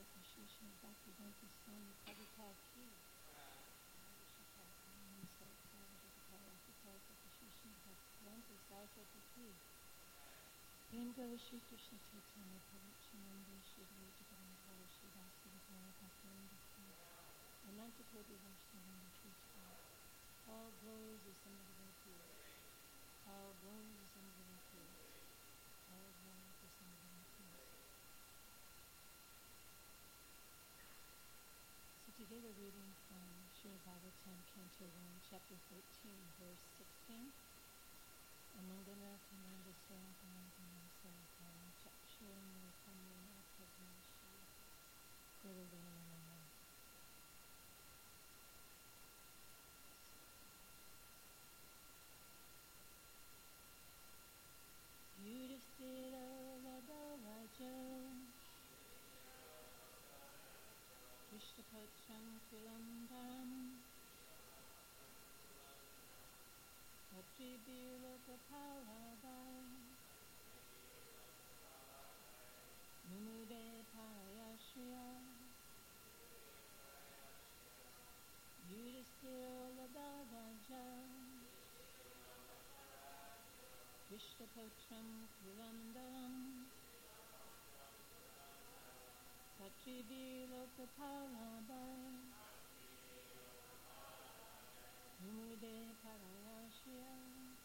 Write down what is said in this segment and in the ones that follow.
Shishna Bhaktivedanta Swami Prabhupada Ki. Bhaktivedanta Saraswati Ki. Prem Gala Shri Krishna Chaitanya Prabhu Nityananda Shri Advaita Gadadhara Shri Vasudeva Bhaktivedanta Ki. Ananta Koti Vaishnavanda Shri Chai. All glories are some of the devotees. All glories are some of the devotees. All glories are some of the devotees. So today we're reading from Srimad Bhagavatam, Canto 1, Chapter 13, verse 16. Amangana Tamanda Sarakana Sarakana Chakshuram Kamuna Padmashi Guruvena Nama. Yudhishthira Vadaraja Krishnapatram Kulandaram Vatribilokapaladai Mumude Parayashriya Yudhishthira Vadaraja Krishnapatram Kulandaram Vatribilokapaladai Mumude Parayashriya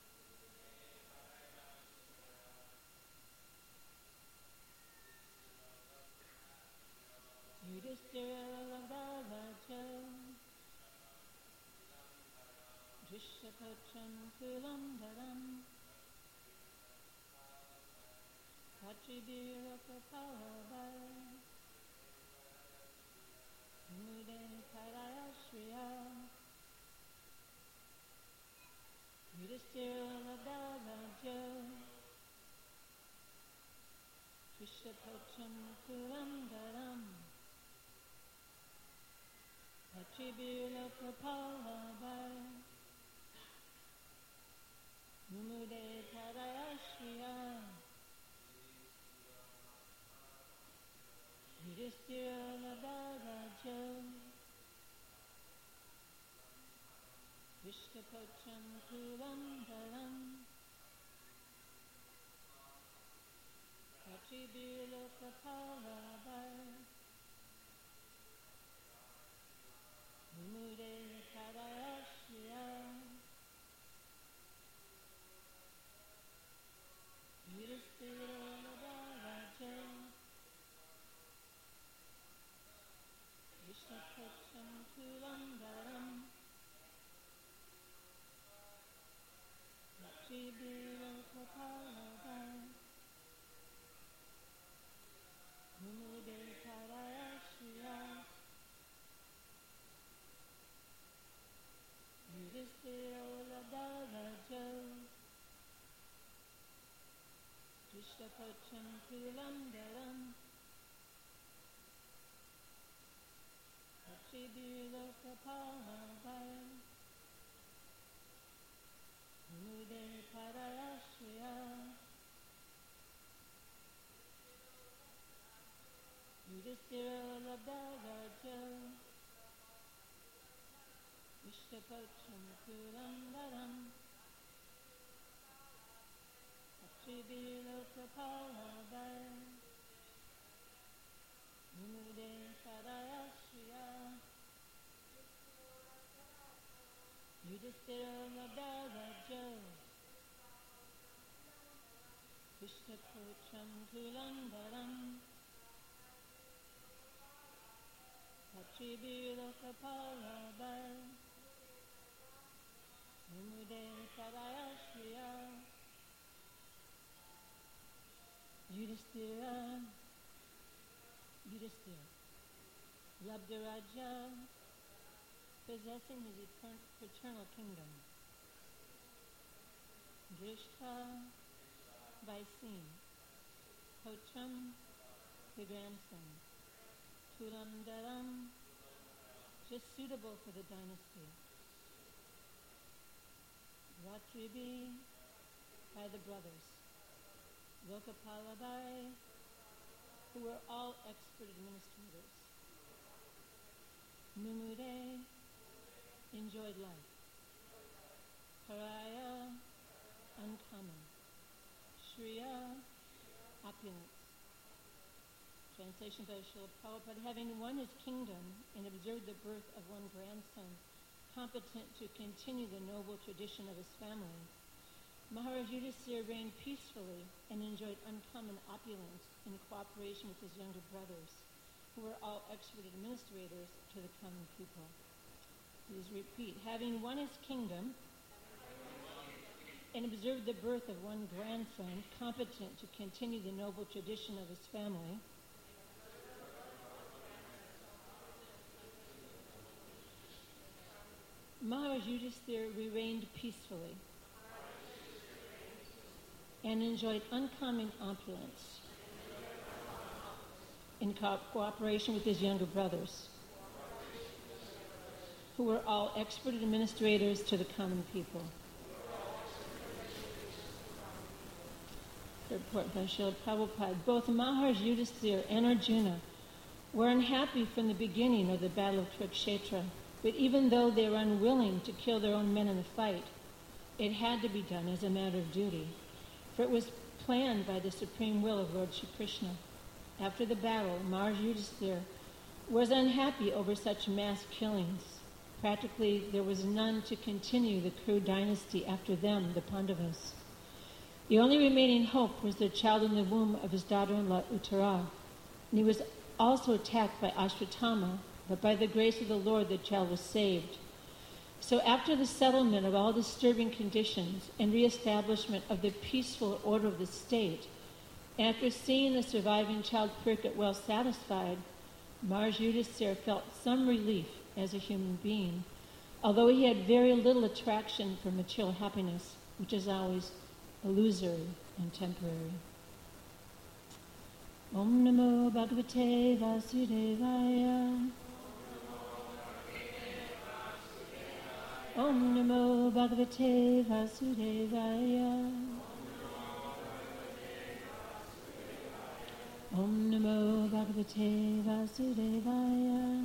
Yudhishthira Vadaraja Drishapatram Kulandaram Patribhirokapaladai Mumude Parayashriya Yudhishthira Vadaraja Drishapatram Kulandaram Patribhirokapaladai Mumude Parayashriya Yudhishthira Vadaraja Vishnupatram Kulandaram Patribhilokapaladai Mumude Parayashriya Yudhishthira Vadaraja Vishnupatram Kulandaram Patribhilokapaladai Mumude Parayashriya Yudhishthira Vadaraja Drishapatram Kulandaram Patribhilokapaladai Mumude Parayashriya Yudhishthira Vadaraja Vishnupatram Kulandaram Patribhilokapaladai Mumude Parayashriya Yudhishthira Vadaraja Vishnupatram Kulandaram Patribhilokapaladai Mumude Parayashriya Yudhishthira Labdaraja, possessing his paternal kingdom. Drishta, by seen. Potram, the grandson. Tulandaram, just suitable for the dynasty. Vatribi, by the brothers. Lokapaladai, who were all expert administrators. Mumure enjoyed life. Paraya, uncommon. Shriya, opulence. Translation by Srila Prabhupada, having won his kingdom and observed the birth of one grandson, competent to continue the noble tradition of his family, Maharaj Yudhisthira reigned peacefully and enjoyed uncommon opulence in cooperation with his younger brothers, who were all expert administrators to the common people. Please repeat. Having won his kingdom and observed the birth of one grandson, competent to continue the noble tradition of his family, Maharaj Yudhisthira reigned peacefully and enjoyed uncommon opulence in cooperation with his younger brothers, who were all expert administrators to the common people. Report by Srila Prabhupada. Both Maharaj Yudhisthira and Arjuna were unhappy from the beginning of the battle of Kurukshetra, but even though they were unwilling to kill their own men in the fight, it had to be done as a matter of duty, for it was planned by the supreme will of Lord Shri Krishna. After the battle, Maharaj Yudhisthira was unhappy over such mass killings. Practically, there was none to continue the Kuru dynasty after them, the Pandavas. The only remaining hope was the child in the womb of his daughter-in-law Uttara, and he was also attacked by Ashwatthama, but by the grace of the Lord the child was saved. So after the settlement of all disturbing conditions and reestablishment of the peaceful order of the state, after seeing the surviving child Parikshit well satisfied, Maharaj Yudhisthira felt some relief as a human being, although he had very little attraction for material happiness, which is always illusory and temporary. Om Namo Bhagavate Vasudevaya. Om Namo Bhagavate Vasudevaya. Om Namo Bhagavate Vasudevaya.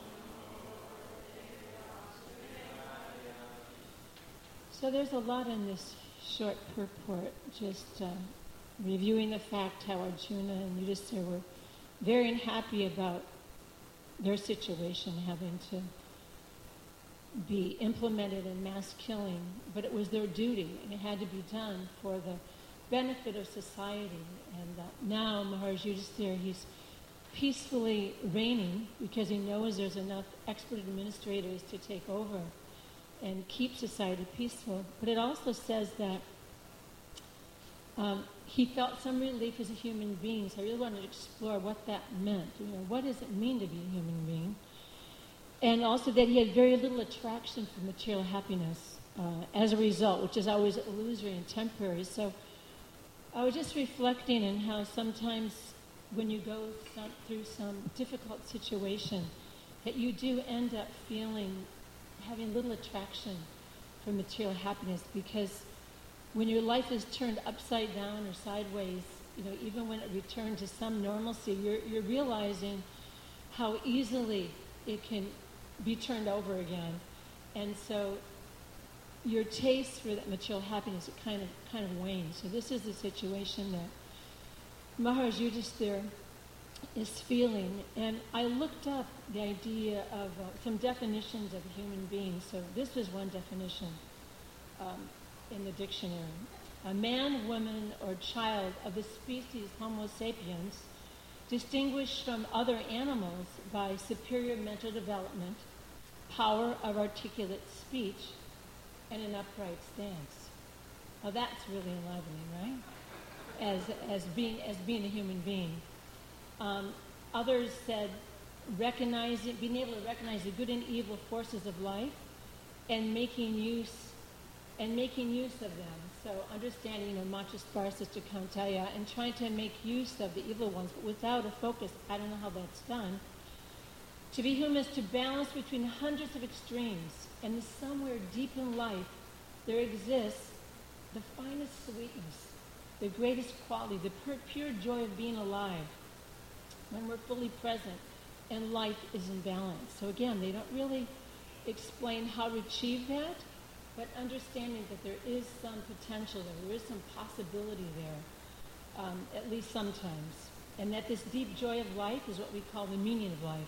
So there's a lot in this short purport, just reviewing the fact how Arjuna and Yudhisthira were very unhappy about their situation, having to be implemented in mass killing, but it was their duty and it had to be done for the benefit of society. And now Maharaj Yudhisthira, he's peacefully reigning because he knows there's enough expert administrators to take over and keep society peaceful. But it also says that he felt some relief as a human being, so I really wanted to explore what that meant. You know, what does it mean to be a human being? And also that he had very little attraction for material happiness as a result, which is always illusory and temporary. So I was just reflecting on how sometimes when you go through some difficult situation, that you do end up having little attraction for material happiness, because when your life is turned upside down or sideways, you know, even when it returns to some normalcy, you're realizing how easily it can be turned over again. And so your taste for that material happiness, it kind of wanes. So this is the situation that Maharaj Yudhisthira is feeling. And I looked up the idea of some definitions of a human being. So this was one definition in the dictionary. A man, woman, or child of the species Homo sapiens, distinguished from other animals by superior mental development, power of articulate speech, and an upright stance. Now that's really enlivening, right? As being a human being. Others said being able to recognize the good and evil forces of life and making use of them. So understanding, Mantrasparsa Kaunteya, and trying to make use of the evil ones, but without a focus. I don't know how that's done. To be human is to balance between hundreds of extremes, and somewhere deep in life there exists the finest sweetness, the greatest quality, the pure joy of being alive. when we're fully present and life is in balance. So again, they don't really explain how to achieve that, but understanding that there is some potential there is some possibility there, at least sometimes. And that this deep joy of life is what we call the meaning of life.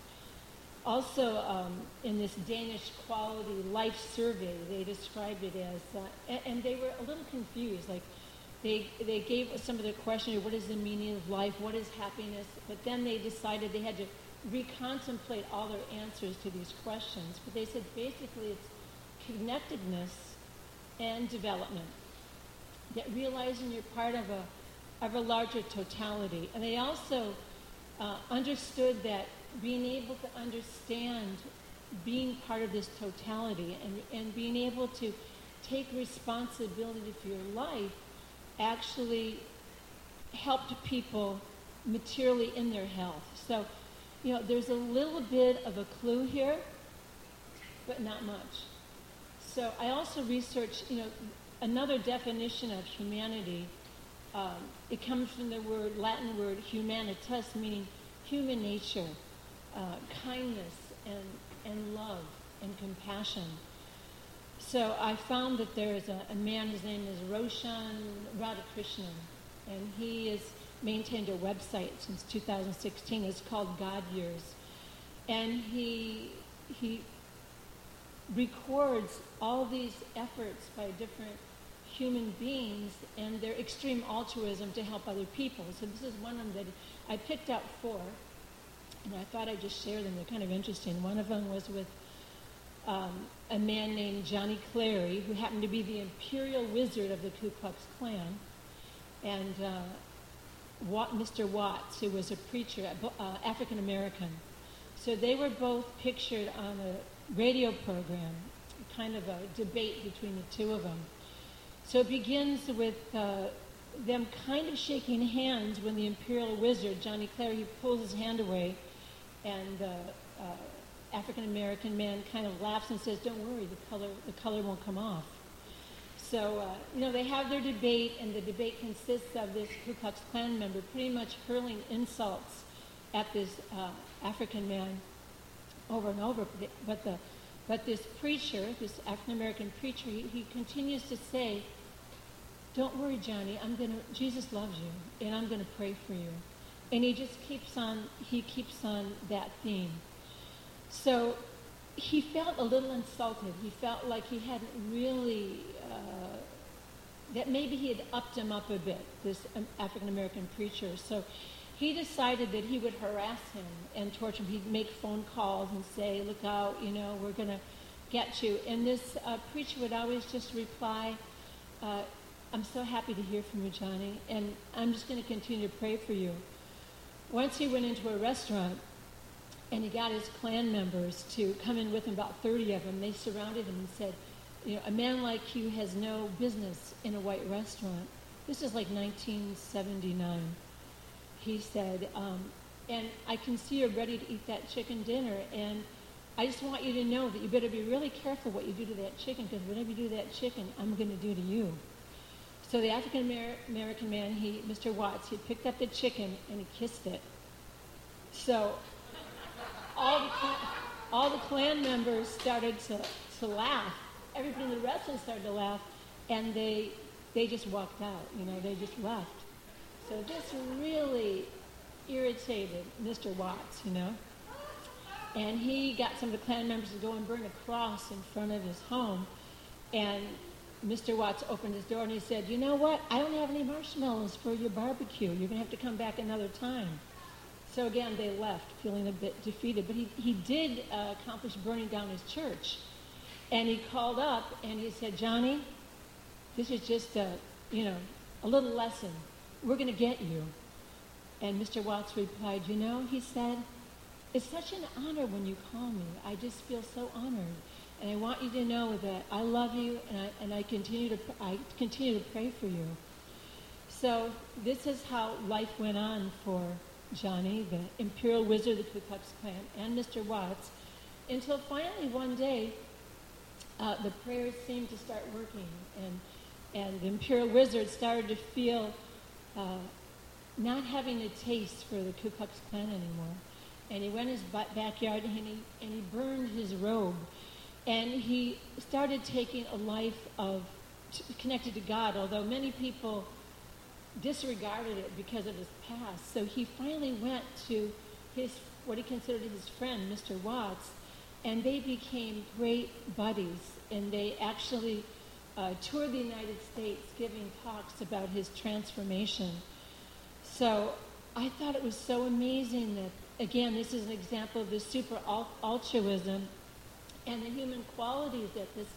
Also, in this Danish Quality Life Survey, they described it as, and they were a little confused, like they gave some of the questions, what is the meaning of life, what is happiness, but then they decided they had to recontemplate all their answers to these questions. But they said basically it's connectedness and development, that realizing you're part of a larger totality. And they also understood that being able to understand being part of this totality and being able to take responsibility for your life actually helped people materially in their health. So, there's a little bit of a clue here, but not much. So I also researched, another definition of humanity. It comes from the Latin word humanitas, meaning human nature, kindness and love and compassion. So I found that there is a man, his name is Roshan Radhakrishnan, and he has maintained a website since 2016. It's called God Years. And he records all these efforts by different human beings and their extreme altruism to help other people. So this is one of them that I picked out 4, and I thought I'd just share them. They're kind of interesting. One of them was with a man named Johnny Clary, who happened to be the imperial wizard of the Ku Klux Klan, and Mr. Watts, who was a preacher, African American. So they were both pictured on a radio program, kind of a debate between the two of them. So it begins with them kind of shaking hands when the imperial wizard, Johnny Clary, he pulls his hand away, and the African-American man kind of laughs and says, "Don't worry, the color won't come off." So, they have their debate, and the debate consists of this Ku Klux Klan member pretty much hurling insults at this African man over and over. But this preacher, this African-American preacher, he continues to say, "Don't worry, Johnny, Jesus loves you, and I'm going to pray for you." And he just keeps on that theme. So he felt a little insulted. He felt like he hadn't really, that maybe he had upped him up a bit, this African-American preacher. So he decided that he would harass him and torture him. He'd make phone calls and say, "Look out, we're going to get you." And this preacher would always just reply, "I'm so happy to hear from you, Johnny, and I'm just going to continue to pray for you." Once he went into a restaurant, and he got his Klan members to come in with him, about 30 of them. They surrounded him and said, "A man like you has no business in a white restaurant." This is like 1979. He said, "And I can see you're ready to eat that chicken dinner, and I just want you to know that you better be really careful what you do to that chicken, because whatever you do to that chicken, I'm going to do to you." So the African-American man, Mr. Watts, he picked up the chicken and he kissed it. So all the Klan members started to laugh. Everybody in the restaurant started to laugh, and they just walked out. They just left. So this really irritated Mr. Watts, And he got some of the Klan members to go and burn a cross in front of his home. And Mr. Watts opened his door and he said, "You know what? I don't have any marshmallows for your barbecue. You're going to have to come back another time." So again, they left, feeling a bit defeated. But he did accomplish burning down his church. And he called up and he said, "Johnny, this is just a little lesson. We're going to get you." And Mr. Watts replied, he said, "It's such an honor when you call me. I just feel so honored. And I want you to know that I love you, and I continue to pray for you." So this is how life went on for Johnny, the imperial wizard of the Ku Klux Klan, and Mr. Watts, until finally one day the prayers seemed to start working, and the imperial wizard started to feel not having a taste for the Ku Klux Klan anymore. And he went in his backyard and he burned his robe. And he started taking a life connected to God, although many people disregarded it because of his past. So he finally went to what he considered his friend, Mr. Watts, and they became great buddies. And they actually toured the United States giving talks about his transformation. So I thought it was so amazing that, again, this is an example of the super altruism and the human qualities that this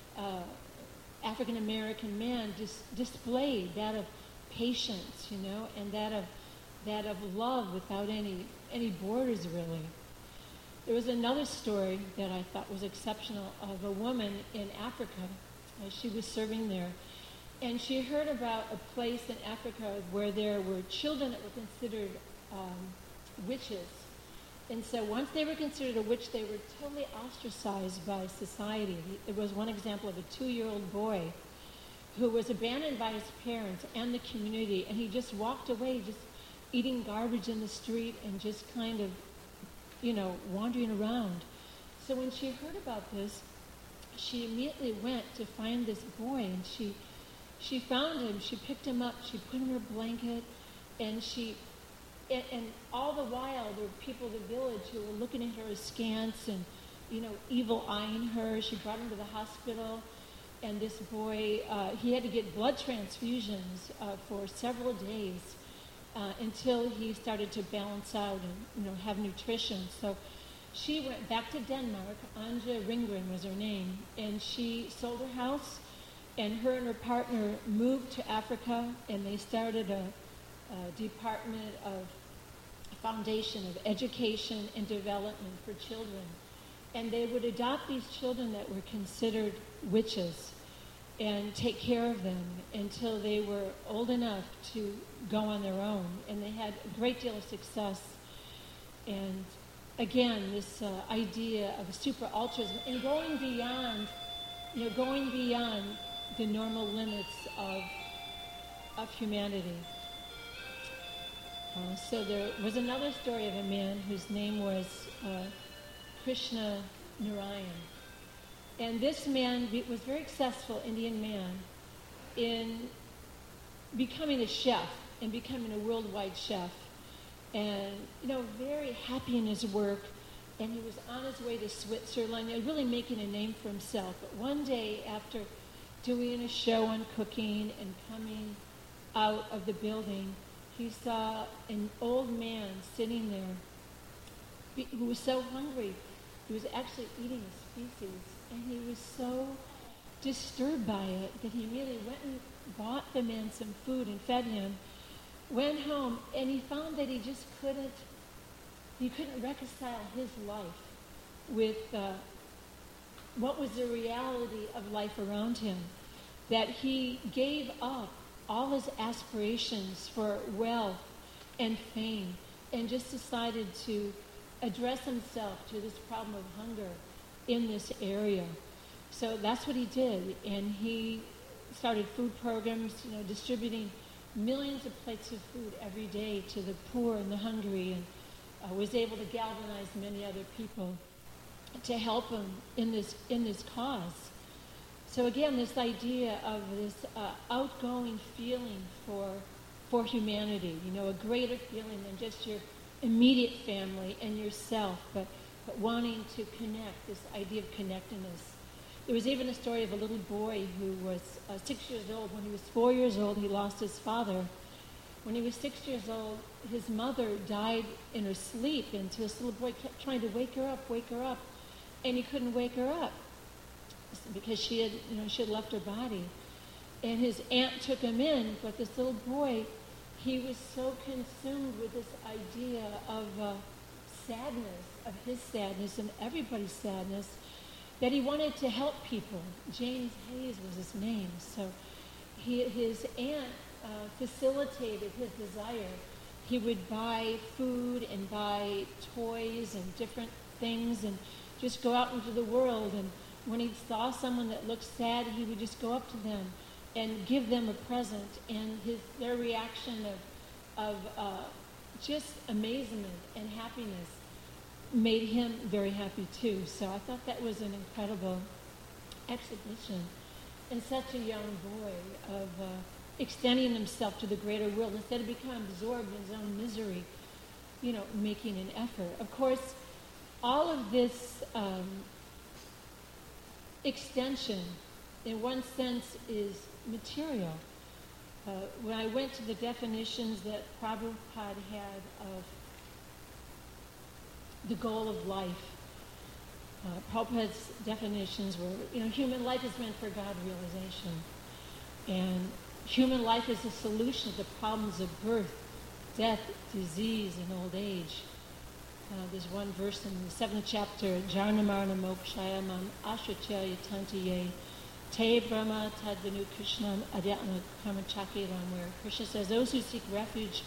African-American man displayed, that of patience, and that of love without any borders, really. There was another story that I thought was exceptional of a woman in Africa. She was serving there, and she heard about a place in Africa where there were children that were considered witches. And so once they were considered a witch, they were totally ostracized by society. There was one example of a 2-year-old boy who was abandoned by his parents and the community, and he just walked away, just eating garbage in the street and just kind of, wandering around. So when she heard about this, she immediately went to find this boy, and she found him. She picked him up. She put him in her blanket, and and all the while, there were people in the village who were looking at her askance and, evil-eyeing her. She brought him to the hospital, and this boy, he had to get blood transfusions for several days until he started to balance out and, have nutrition. So she went back to Denmark. Anja Ringgren was her name, and she sold her house, and her and her partner moved to Africa, and they started a Department of Foundation of Education and Development for Children. And they would adopt these children that were considered witches and take care of them until they were old enough to go on their own. And they had a great deal of success. And again, this idea of super altruism and going beyond the normal limits of humanity. So there was another story of a man whose name was Krishna Narayan. And this man was a very successful Indian man in becoming a chef and becoming a worldwide chef. And, very happy in his work. And he was on his way to Switzerland, really making a name for himself. But one day, after doing a show on cooking and coming out of the building, he saw an old man sitting there who was so hungry. He was actually eating a species, and he was so disturbed by it that he immediately went and bought the man some food and fed him, went home, and he found that he couldn't reconcile his life with what was the reality of life around him, that he gave up all his aspirations for wealth and fame and just decided to address himself to this problem of hunger in this area. So that's what he did, and he started food programs, distributing millions of plates of food every day to the poor and the hungry, and was able to galvanize many other people to help him in this cause. So again, this idea of this outgoing feeling for humanity, a greater feeling than just your immediate family and yourself, but wanting to connect, this idea of connectedness. There was even a story of a little boy who was 6 years old. When he was 4 years old, he lost his father. When he was 6 years old, his mother died in her sleep, and this little boy kept trying to wake her up, and he couldn't wake her up because she had left her body. And his aunt took him in, but this little boy, he was so consumed with this idea of sadness, of his sadness and everybody's sadness, that he wanted to help people. James Hayes was his name. So his aunt facilitated his desire. He would buy food and buy toys and different things and just go out into the world. And when he saw someone that looked sad, he would just go up to them and give them a present. And their reaction of just amazement and happiness made him very happy too. So I thought that was an incredible exhibition in such a young boy of extending himself to the greater world instead of becoming absorbed in his own misery, making an effort. Of course, all of this extension, in one sense, is material. When I went to the definitions that Prabhupada had of the goal of life, Prabhupada's definitions were, human life is meant for God realization. And human life is a solution to the problems of birth, death, disease, and old age. There's one verse in the 7th chapter, Jarnamarna Mokshayamam Ashacharya Tantiye Te Brahma Tadvinu Krishnam Adhyatma Karmachakiram, where Krishna says, those who seek refuge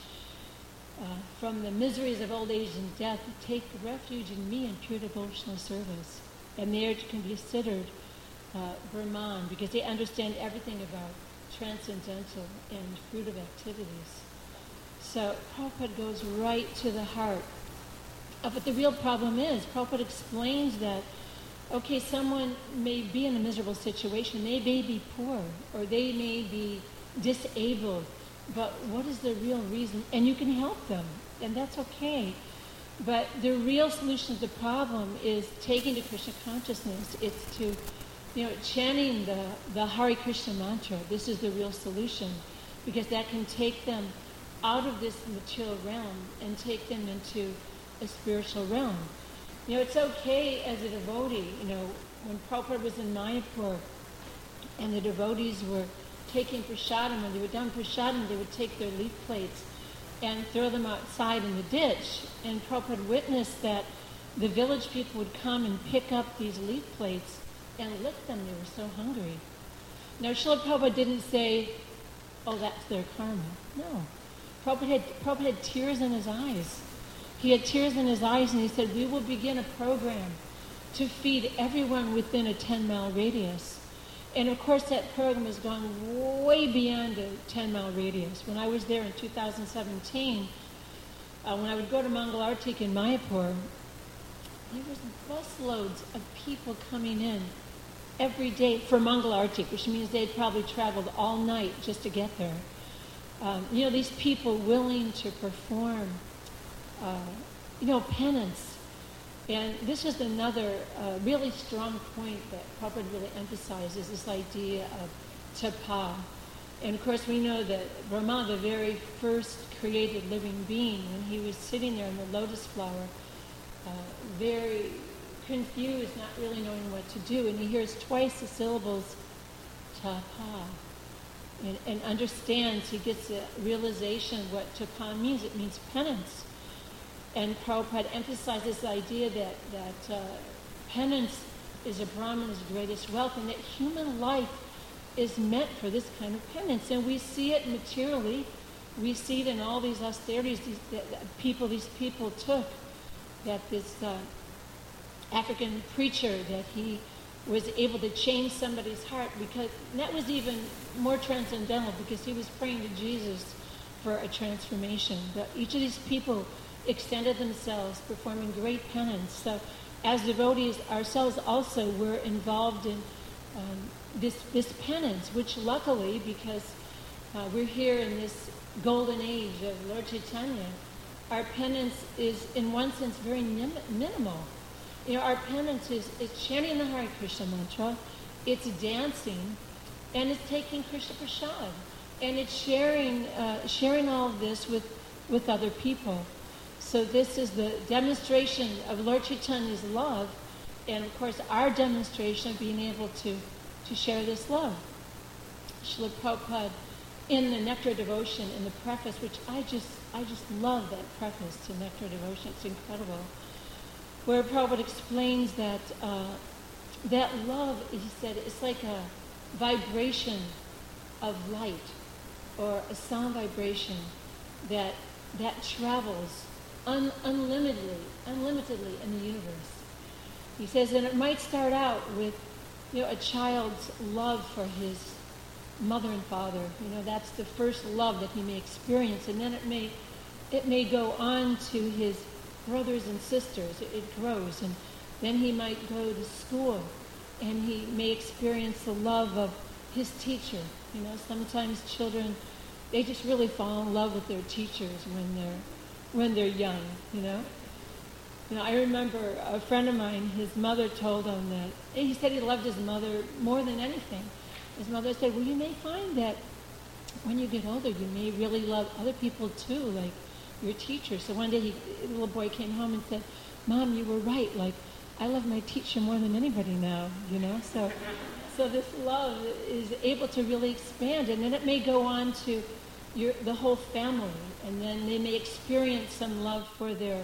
from the miseries of old age and death take refuge in me in pure devotional service. And they are considered Brahman because they understand everything about transcendental and fruitive activities. So Prabhupada goes right to the heart of what the real problem is. Prabhupada explains that, okay, someone may be in a miserable situation, they may be poor, or they may be disabled, but what is the real reason? And you can help them, and that's okay. But the real solution to the problem is taking to Krishna consciousness. It's to, chanting the Hare Krishna mantra. This is the real solution, because that can take them out of this material realm and take them into a spiritual realm. It's okay as a devotee, when Prabhupada was in Mayapur and the devotees were taking prasadam, when they were done prasadam, they would take their leaf plates and throw them outside in the ditch. And Prabhupada witnessed that the village people would come and pick up these leaf plates and lick them. They were so hungry. Now, Srila Prabhupada didn't say, oh, that's their karma. No. Prabhupada had tears in his eyes. He had tears in his eyes, and he said, we will begin a program to feed everyone within a 10-mile radius. And of course, that program has gone way beyond a 10-mile radius. When I was there in 2017, when I would go to Mangal Artik in Mayapur, there was busloads of people coming in every day for Mangal Artik, which means they'd probably traveled all night just to get there. These people willing to perform penance. And this is another really strong point that Prabhupada really emphasizes, this idea of tapa. And of course we know that Brahma, the very first created living being, when he was sitting there in the lotus flower, very confused, not really knowing what to do, and he hears twice the syllables tapa. And understands, he gets a realization of what tapa means. It means penance. And Prabhupada emphasized this idea that penance is a Brahman's greatest wealth, and that human life is meant for this kind of penance. And we see it materially. We see it in all these austerities these people took. That this African preacher, that he was able to change somebody's heart, because that was even more transcendental, because he was praying to Jesus for a transformation. But each of these people extended themselves, performing great penance. So as devotees ourselves also were involved in this penance, which luckily, because we're here in this golden age of Lord Chaitanya, our penance is in one sense very minimal. Our penance is chanting the Hare Krishna mantra, it's dancing, and it's taking Krishna Prasad, and it's sharing all of this with other people. So this is the demonstration of Lord Chaitanya's love, and of course our demonstration of being able to share this love. Srila Prabhupada, in the Nectar Devotion, in the preface, which I just love that preface to Nectar Devotion, it's incredible, where Prabhupada explains that that love, he said, it's like a vibration of light, or a sound vibration that travels unlimitedly in the universe. He says, and it might start out with a child's love for his mother and father. That's the first love that he may experience, and then it may go on to his brothers and sisters. It grows, and then he might go to school, and he may experience the love of his teacher. Sometimes children, they just really fall in love with their teachers when they're young. I remember a friend of mine, his mother told him that, he said he loved his mother more than anything. His mother said, well, you may find that when you get older, you may really love other people too, like your teacher. So one day the little boy came home and said, Mom, you were right. Like, I love my teacher more than anybody now, So this love is able to really expand, and then it may go on to the whole family, and then they may experience some love for their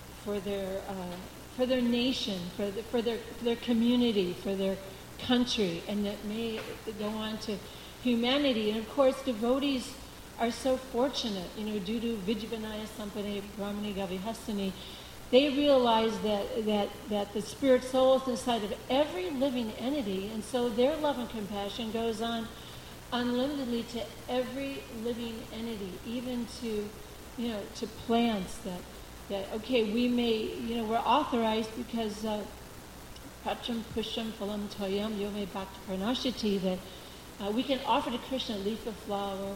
nation, for their community, for their country, and that may go on to humanity. And of course, devotees are so fortunate, due to Vijjavanaya Sampane Brahmani Gavihastani, they realize that the spirit soul is inside of every living entity, and so their love and compassion goes on unlimitedly to every living entity, even to plants that okay, we may, we're authorized because Patram Pusham Phalam Toyam Yome Bhakti Pranashati, that we can offer to Krishna a leaf of flower,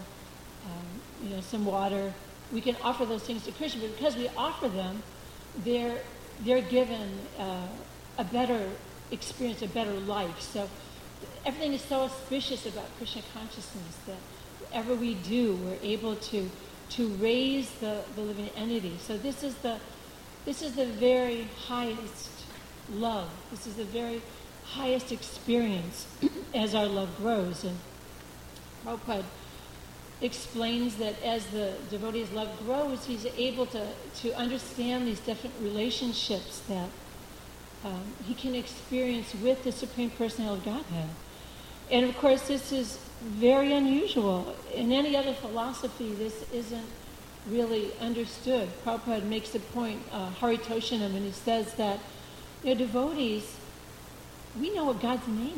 some water. We can offer those things to Krishna, but because we offer them, they're given a better experience, a better life. So everything is so auspicious about Krishna consciousness that whatever we do, we're able to raise the living entity. So this is the very highest love. This is the very highest experience as our love grows. And Prabhupada explains that as the devotee's love grows, he's able to understand these different relationships that he can experience with the Supreme Personality of Godhead. And of course, this is very unusual. In any other philosophy, this isn't really understood. Prabhupada makes a point, Haritoshanam, and he says that devotees, we know what God's name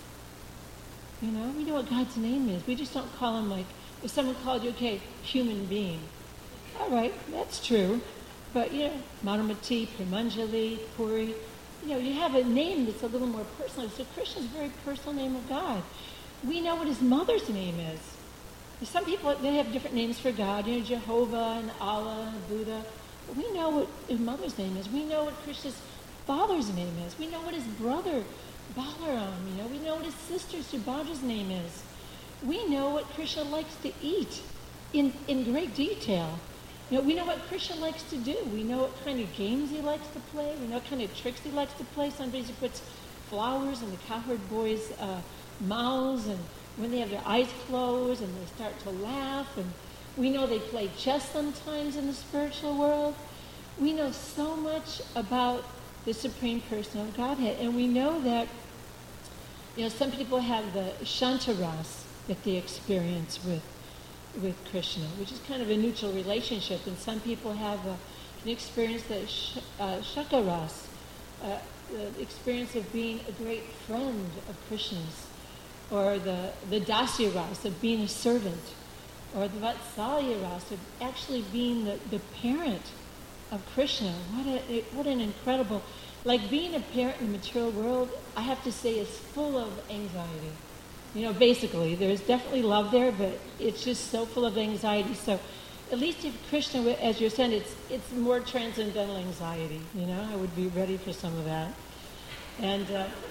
is. We know what God's name is. We just don't call him like, if someone called you, okay, human being. All right, that's true. But, Madhumati, Premanjali, Puri, you have a name that's a little more personal. So Krishna's a very personal name of God. We know what his mother's name is. Some people, they have different names for God, Jehovah and Allah and Buddha. But we know what his mother's name is. We know what Krishna's father's name is. We know what his brother, Balaram, we know what his sister, Subhadra's name is. We know what Krishna likes to eat in great detail. We know what Krishna likes to do. We know what kind of games he likes to play. We know what kind of tricks he likes to play. Sometimes he puts flowers in the cowherd boys' mouths, and when they have their eyes closed and they start to laugh. And we know they play chess sometimes in the spiritual world. We know so much about the Supreme Person of Godhead. And we know that, some people have the Shantaras that they experience with Krishna, which is kind of a neutral relationship. And some people have an experience that Shakaras, the experience of being a great friend of Krishna's, or the Dasya Ras of being a servant, or the Vatsalya Ras of actually being the parent of Krishna. What an incredible, like being a parent in the material world, I have to say, is full of anxiety. Basically, there's definitely love there, but it's just so full of anxiety. So at least if Krishna, as you're saying, it's more transcendental anxiety. I would be ready for some of that. And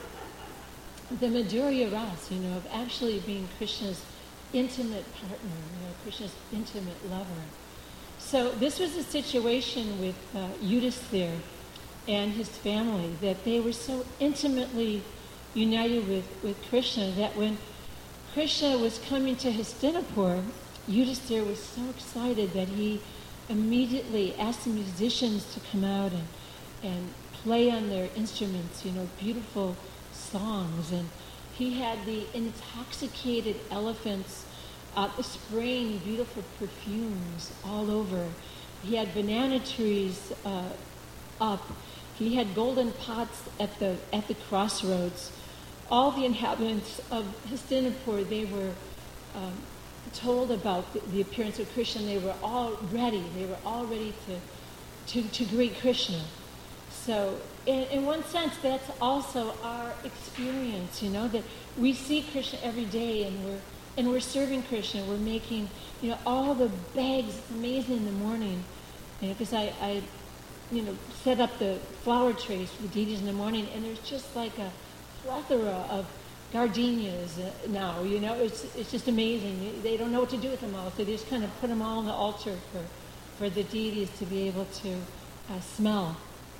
the Madhurya Ras, of actually being Krishna's intimate partner, Krishna's intimate lover. So this was a situation with Yudhisthira and his family, that they were so intimately united with Krishna that when Krishna was coming to Hastinapur, Yudhisthira was so excited that he immediately asked the musicians to come out and play on their instruments, beautiful songs. And he had the intoxicated elephants spraying beautiful perfumes all over. He had banana trees up. He had golden pots at the crossroads. All the inhabitants of Hastinapur, they were told about the appearance of Krishna, they were all ready. They were all ready to greet Krishna. So, in one sense, that's also our experience. That we see Krishna every day, and we're serving Krishna. We're making, all the bags. It's amazing in the morning, because I set up the flower trays for the deities in the morning, and there's just like a plethora of gardenias now. It's just amazing. They don't know what to do with them all, so they just kind of put them all on the altar for the deities to be able to smell.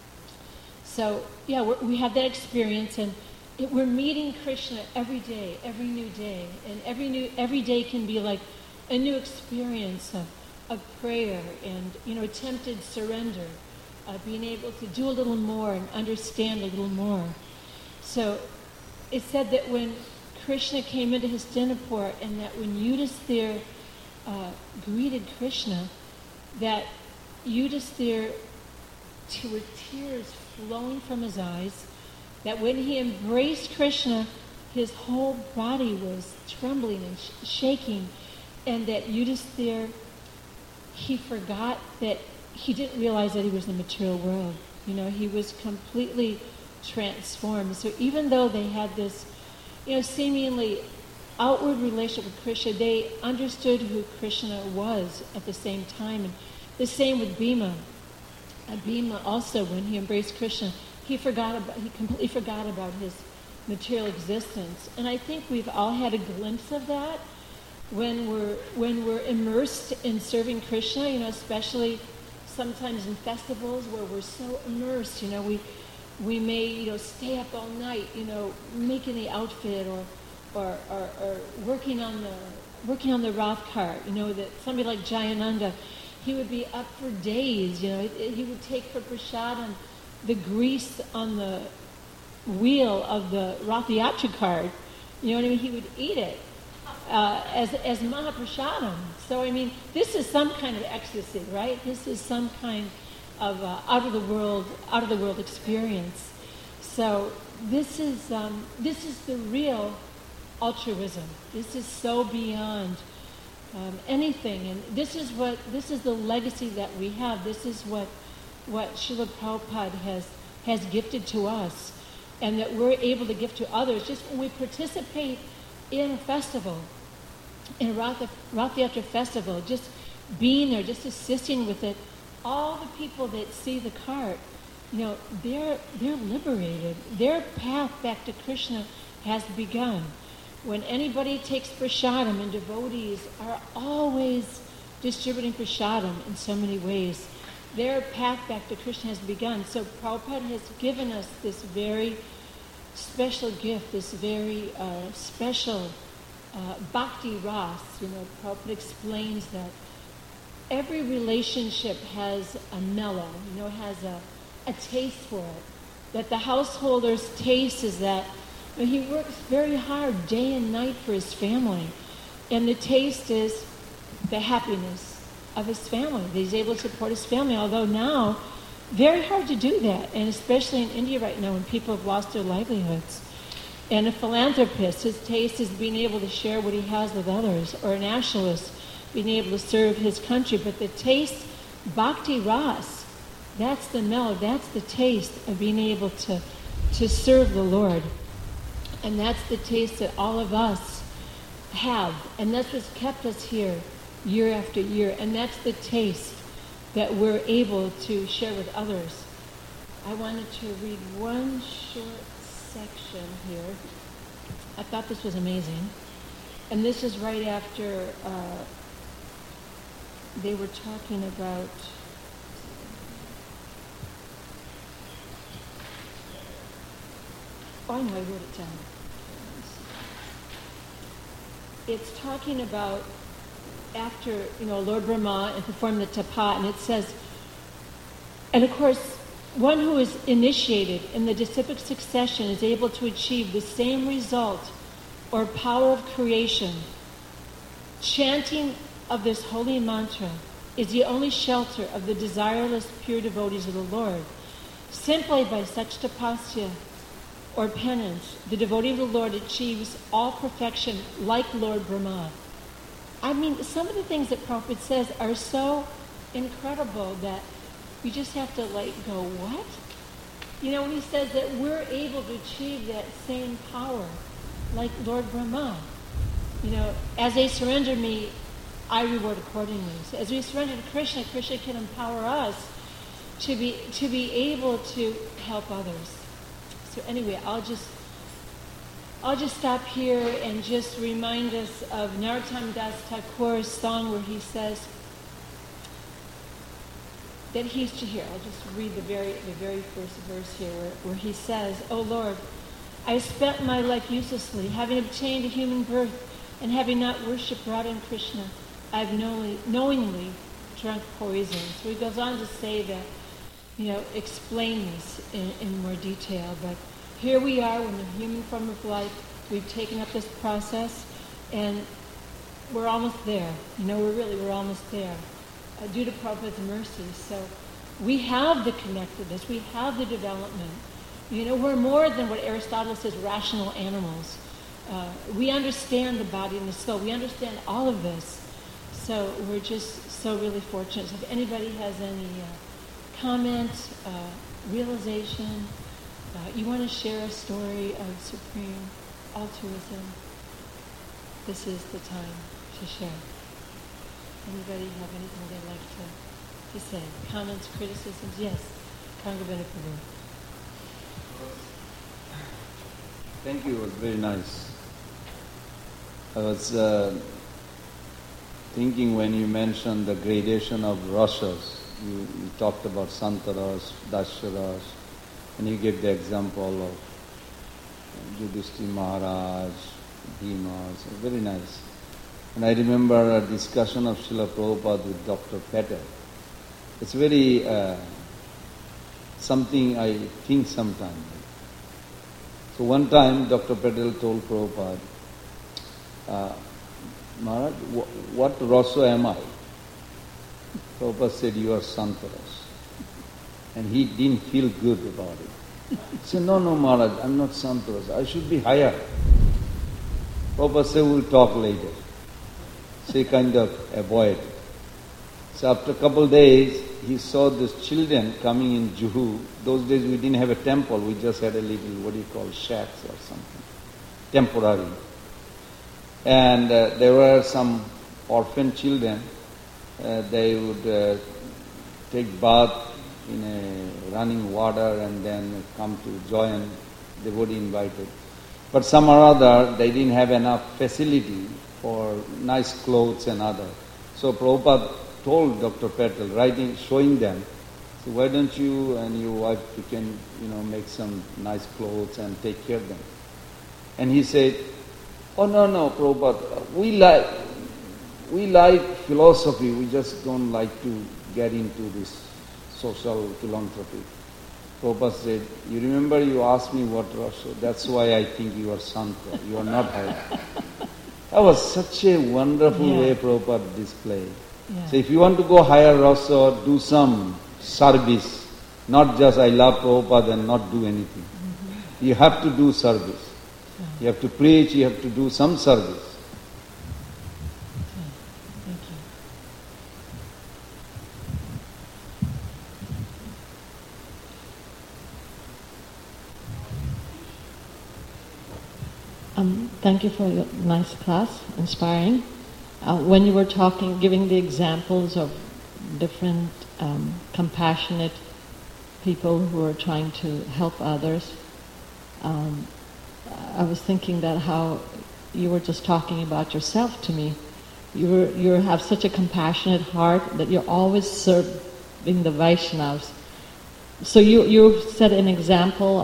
So yeah, we have that experience, and we're meeting Krishna every day, every new day, and every day can be like a new experience of prayer and attempted surrender, being able to do a little more and understand a little more. So it said that when Krishna came into Hastinapur, and that when Yudhisthira greeted Krishna, that Yudhisthira, with tears flowing from his eyes, that when he embraced Krishna, his whole body was trembling and shaking, and that Yudhisthira, he forgot that he didn't realize that he was in the material world. He was completely transformed. So even though they had this, seemingly outward relationship with Krishna, they understood who Krishna was at the same time. And the same with Bhima. Bhima also, when he embraced Krishna, he completely forgot about his material existence. And I think we've all had a glimpse of that when we're immersed in serving Krishna, especially sometimes in festivals where we're so immersed, we may, stay up all night, making the outfit or working on the Rath cart, that somebody like Jayananda, he would be up for days, he would take for prasadam the grease on the wheel of the Rath Yatra cart, he would eat it as Mahaprasadam. So, this is some kind of ecstasy, right? This is some kind of out of the world experience. So this is the real altruism. This is so beyond anything, and this is the legacy that we have. This is what Srila Prabhupada has gifted to us, and that we're able to give to others. Just when we participate in a festival, in a Rath Yatra festival, just being there, just assisting with it, all the people that see the cart, they're liberated. Their path back to Krishna has begun. When anybody takes prasadam, and devotees are always distributing prasadam in so many ways, their path back to Krishna has begun. So Prabhupada has given us this very special gift, this very special bhakti ras. Prabhupada explains that every relationship has a mellow, has a taste for it. That the householder's taste is that he works very hard day and night for his family. And the taste is the happiness of his family, that he's able to support his family. Although now, very hard to do that. And especially in India right now, when people have lost their livelihoods. And a philanthropist, his taste is being able to share what he has with others. Or a nationalist, being able to serve his country. But the taste, bhakti ras, that's the mellow, that's the taste of being able to serve the Lord. And that's the taste that all of us have. And that's what's kept us here year after year. And that's the taste that we're able to share with others. I wanted to read one short section here. I thought this was amazing. And this is right after they were talking about... Oh, I know, I wrote it down. It's talking about after, Lord Brahma and performed the tapa, and it says, and of course, one who is initiated in the disciplic succession is able to achieve the same result or power of creation. Chanting of this holy mantra is the only shelter of the desireless pure devotees of the Lord. Simply by such tapasya or penance, the devotee of the Lord achieves all perfection like Lord Brahma. I mean, some of the things that Prabhupada says are so incredible that you just have to go, what? You know, when he says that we're able to achieve that same power like Lord Brahma. You know, as they surrender me, I reward accordingly. So as we surrender to Krishna, Krishna can empower us to be able to help others. So anyway, I'll just stop here and just remind us of Narottam Das Thakur's song where he says that he's here. I'll just read the very first verse here where he says, "O Lord, I spent my life uselessly, having obtained a human birth, and having not worshipped Radha and Krishna, I have knowingly drunk poison." So he goes on to say that, you know, explain this in more detail. But here we are in the human form of life. We've taken up this process, and we're almost there. You know, we're almost there, due to Prabhupada's mercy. So we have the connectedness. We have the development. You know, we're more than what Aristotle says, rational animals. We understand the body and the soul. We understand all of this. So we're just so really fortunate. So if anybody has any comments, realization, you want to share a story of supreme altruism, this is the time to share. Anybody have anything they'd like to say? Comments, criticisms? Yes. Kangabena Prabhu. Thank you, it was very nice. I was thinking when you mentioned the gradation of rasas, you talked about Santaras, Dasharas, and you gave the example of Yudhishthira Maharaj, Bhima, so very nice. And I remember a discussion of Srila Prabhupada with Dr. Patel. It's very something I think sometimes. So one time Dr. Patel told Prabhupada, Maharaj, what rasa am I? Prabhupada said, you are Santaras. And he didn't feel good about it. He said, no, Maharaj, I'm not Santaras. I should be higher. Prabhupada said, we'll talk later. So he kind of avoided. So after a couple of days, he saw these children coming in Juhu. Those days we didn't have a temple, we just had a little, shacks or something, temporary. And there were some orphan children. They would take bath in a running water and then come to join, they would invite it. But some or other, they didn't have enough facility for nice clothes and other. So Prabhupada told Dr. Patel, showing them, so why don't you and your wife, you can, make some nice clothes and take care of them. And he said, oh no, Prabhupada, we like philosophy, we just don't like to get into this social philanthropy. Prabhupada said, you remember you asked me what rasa, that's why I think you are Santa, you are not high. That was such a wonderful way Prabhupada displayed. Yeah. So if you want to go higher rasa, do some service, not just I love Prabhupada and not do anything. Mm-hmm. You have to do service. Yeah. You have to preach, you have to do some service. Okay. Thank you. Thank you for your nice class, inspiring. When you were talking, giving the examples of different compassionate people who are trying to help others, I was thinking that how you were just talking about yourself to me. You have such a compassionate heart that you're always serving the Vaishnavas. So you set an example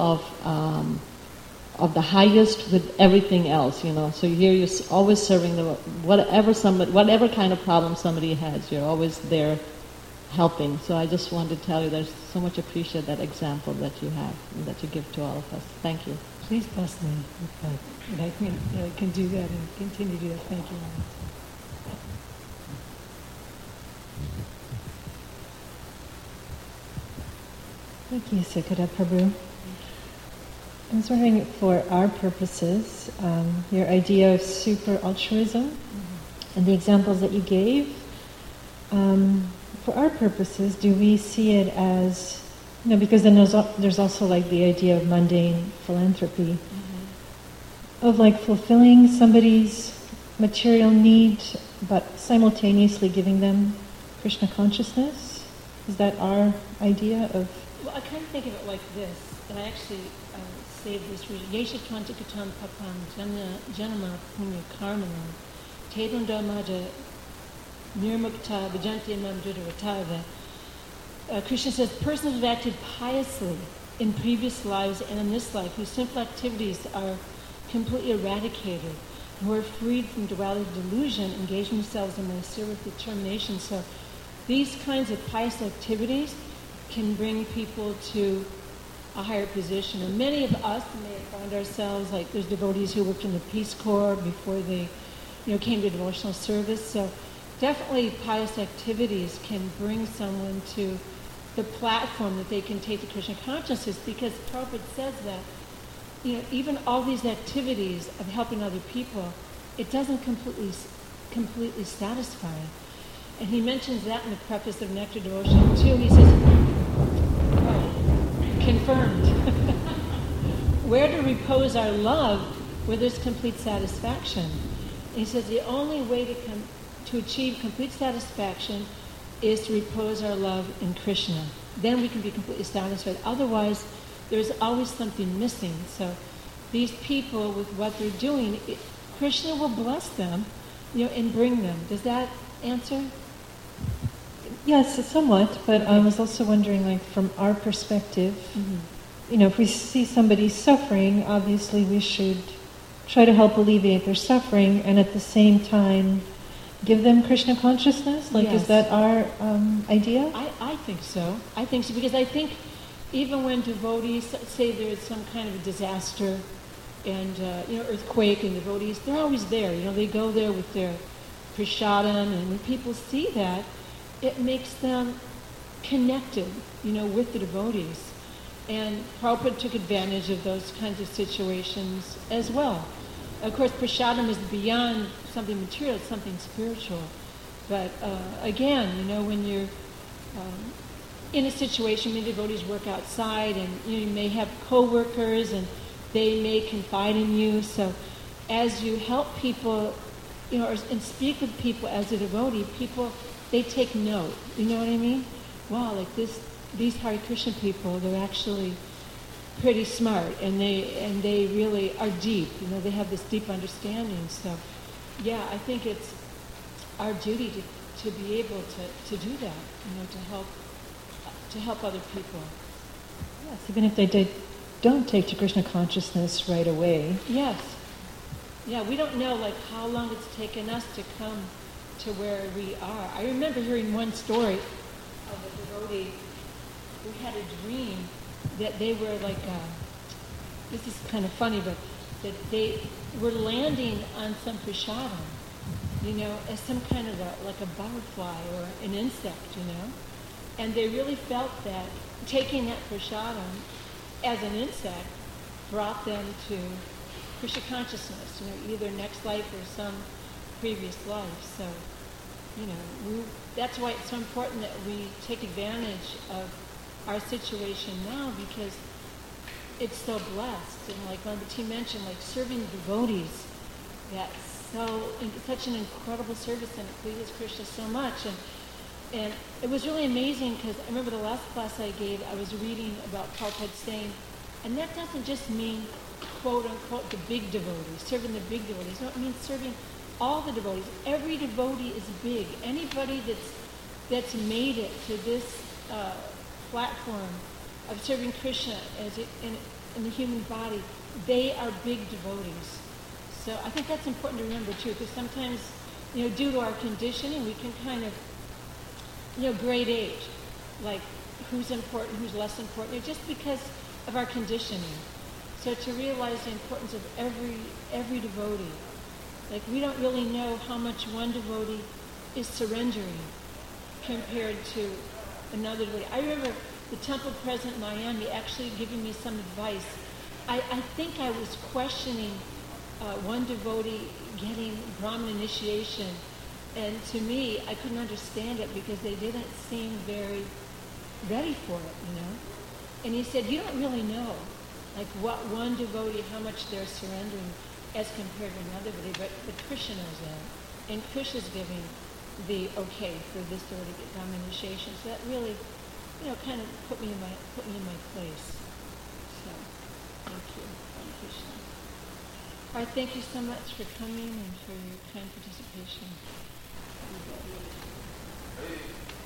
of the highest with everything else, So here you're always serving whatever kind of problem somebody has, you're always there helping. So I just wanted to tell you there's so much appreciate that example that you have and that you give to all of us. Thank you. Please bless me with that. And I can do that and continue to do that. Thank you. Thank you, Sukada Prabhu. I was wondering, for our purposes, your idea of super altruism, and the examples that you gave, for our purposes, do we see it as, because then there's also like the idea of mundane philanthropy, of like fulfilling somebody's material need, but simultaneously giving them Krishna consciousness? Is that our idea of? Well, I kind of think of it like this, and I actually saved this reading. Yesha Twantika Papam Janama Punya Karmana Tedunda Maja Nirmukta Vijante Mamdridavatava. Krishna says, persons who have acted piously in previous lives and in this life, whose sinful activities are completely eradicated, who are freed from duality delusion, engage themselves in my service with determination. So these kinds of pious activities can bring people to a higher position. And many of us may have found ourselves, like there's devotees who worked in the Peace Corps before they came to devotional service. So definitely pious activities can bring someone to the platform that they can take to Krishna consciousness, because Prabhupada says that even all these activities of helping other people, it doesn't completely satisfy. And he mentions that in the preface of Nectar Devotion too. He says, confirmed. Where to repose our love where there's complete satisfaction? And he says the only way to achieve complete satisfaction is to repose our love in Krishna. Then we can be completely satisfied. Otherwise, there's always something missing. So these people, with what they're doing, Krishna will bless them, and bring them. Does that answer? Yes, somewhat, but I was also wondering, like, from our perspective, if we see somebody suffering, obviously we should try to help alleviate their suffering, and at the same time give them Krishna consciousness? Like, yes. Is that our idea? I think so. Because I think even when devotees, say there's some kind of a disaster and, earthquake, and devotees, they're always there. They go there with their prasadam, and when people see that, it makes them connected, with the devotees. And Prabhupada took advantage of those kinds of situations as well. Of course, prasadam is beyond something material, it's something spiritual. But again, when you're in a situation, many devotees work outside, and you may have co-workers, and they may confide in you. So as you help people, and speak with people as a devotee, people, they take note. You know what I mean? Wow, like these Hare Krishna people, they're actually pretty smart, and they really are deep. They have this deep understanding. So, yeah, I think it's our duty to be able to do that. To help other people. Yes, even if they don't take to Krishna consciousness right away. Yes. Yeah, we don't know how long it's taken us to come to where we are. I remember hearing one story of a devotee who had a dream that they were this is kind of funny, but that they were landing on some prasadam, as some kind of a butterfly or an insect, And they really felt that taking that prasadam as an insect brought them to Krishna consciousness, either next life or some previous life. So, that's why it's so important that we take advantage of our situation now, because it's so blessed. And like T mentioned, serving devotees, that's such an incredible service, and it pleases Krishna so much. And it was really amazing, because I remember the last class I gave, I was reading about Prabhupada saying, and that doesn't just mean, quote unquote, the big devotees, serving the big devotees. No, it means serving all the devotees. Every devotee is big. Anybody that's made it to this platform of serving Krishna in the human body, they are big devotees. So I think that's important to remember too, because sometimes, due to our conditioning, we can kind of, grade age, like who's important, who's less important, just because of our conditioning. So to realize the importance of every devotee, we don't really know how much one devotee is surrendering compared to another devotee. I remember the temple president in Miami actually giving me some advice. I think I was questioning one devotee getting Brahmin initiation, And to me, I couldn't understand it because they didn't seem very ready for it, you know. And he said, you don't really know, like what one devotee, how much they're surrendering as compared to another devotee, but Krishna knows that. And Krishna's giving the okay for this devotee to get Dhamma initiation. So that really, kind of put me in my place. So, thank you. Hare Krishna. All right, thank you so much for coming and for your kind participation.